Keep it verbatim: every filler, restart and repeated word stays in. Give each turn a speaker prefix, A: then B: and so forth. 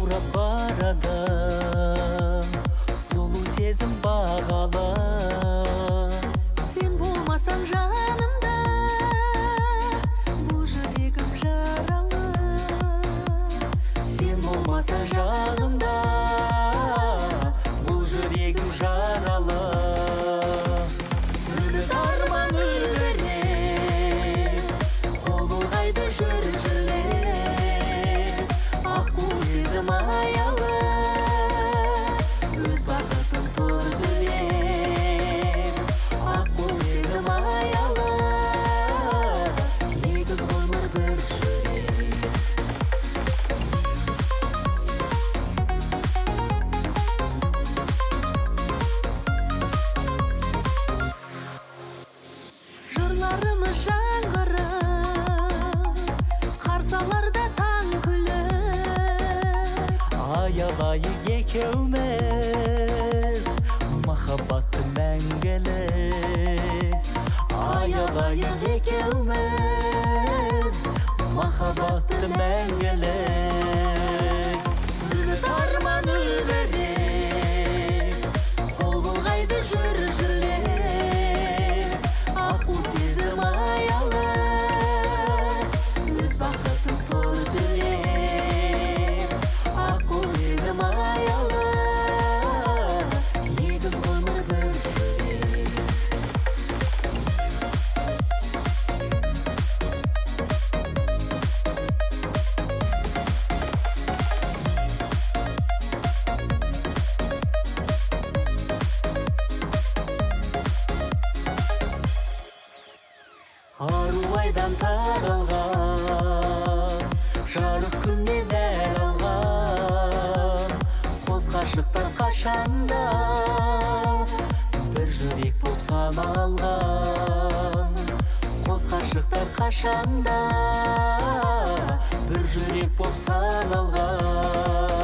A: жаурап барады сұлу сезім бағалы.
B: Сен болмасаң жанымда бұл жүрегім жаралы.
A: Сен болмасаң жанымда бұл жүрегім жаралы. Үміт арман үлбіреп қол бұлғайды жүр жүрлеп. Аққу сезім аялы өз бақытын тұр тілеп. Аққу сезім аялы егіз ғұмыр бір жүрек.
B: Жырларымыз жаңғырып қарсы аларда таң күліп.
A: Аялайық екеуміз махаббатты мәңгілік. Аялайық екеуміз махаббатты мәңгілік. Үміт арман үлбіреп қол бұлғайды жүр жүрлеп. Аққу сезім аялы өз бақытын тұр тілеп. Аққу сезім аялы егіз ғұмыр бір жүрек. Ару айдан тағылған жарық күннен әр алған. Қос ғашықтар қашанда бір жүрек болып саналған. Қос ғашықтар қашанда бір жүрек болып саналған.